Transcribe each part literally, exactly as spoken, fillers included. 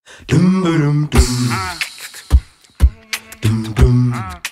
Dum dum dum. Dum dum.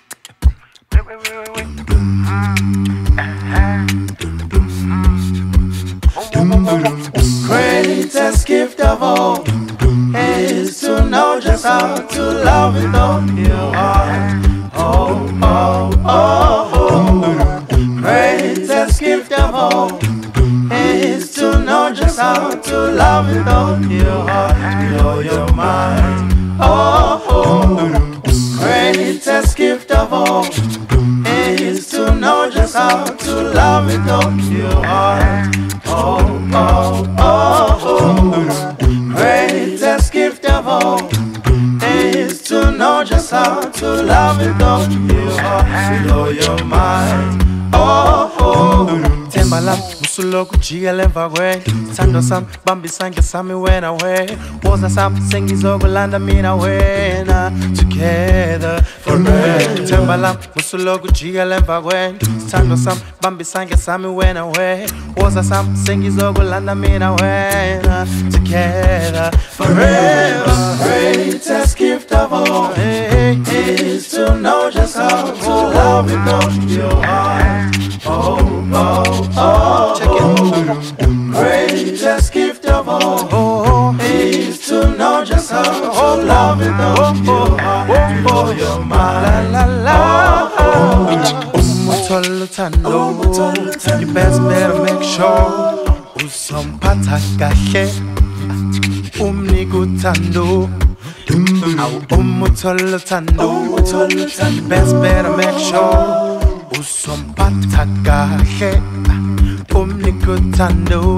Greatest gift of all is to know just how to love with all your heart. Oh, oh, oh, oh. Greatest gift of all is to know just how to love with all your heart, with all your mind. Oh, oh. Greatest gift of all is to know just how to love with all your heart. Oh, oh, oh, oh. Greatest gift of all is to know just how to love with all your heart, with all your mind. Oh, oh. Themba lam usuloku jikela emva kwendlu sithando sami bamba isandla sami wena we woza sami sengizokulanda mina wena together forever. Themba lam usuloku jikela emva kwendlu sithando sami bamba isandla sami wena we woza sami sengizokulanda mina wena together forever. Greatest gift of all is to know just how to love with all your heart. Oh, oh, oh, check it. Greatest gift of all is to know just how to love with all your heart, with all your mind. La la la. Umuthola uthando, you best better make sure uzomphatha kahle, umnika uthando. Umuthola uthando, you best better make sure uzomphatha kahle, umnika uthando.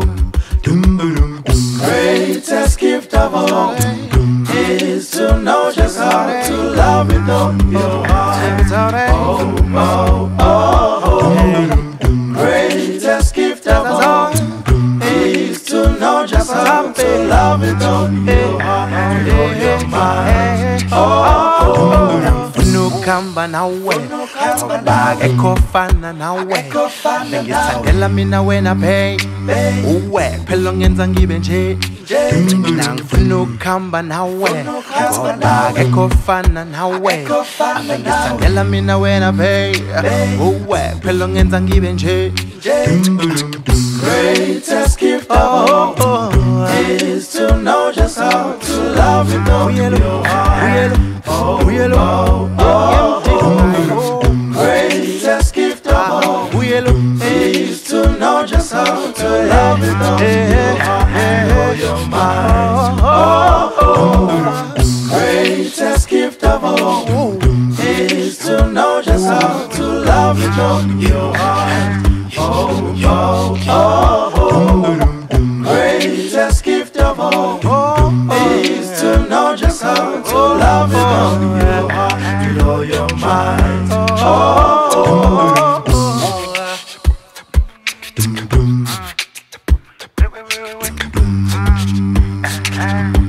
Greatest gift of all is to know just how to love with all your heart. Oh, oh, oh, oh. Greatest gift of all is to know just how to love with all your heart, with all your mind. Oh, oh. Funukamba nawe, ekofana nawe, ngithandela mina wena babe, uwe phela ngenza ngibe nje, mina ngifuna ukuhamba nawe, ekofana nawe, ngithandela mina wena babe, uwe phela ngenza ngibe nje. Greatest gift of all is to know just how to love with all your heart. Oh, oh, oh, oh. Greatest gift of all is to know just how to love with all your heart and all your mind. Oh, oh. Greatest gift of all is to know just how to love with all your heart. Oh, oh, oh, oh. Greatest gift of all is to know just how to love with all your heart, with all your mind. Oh, oh, oh.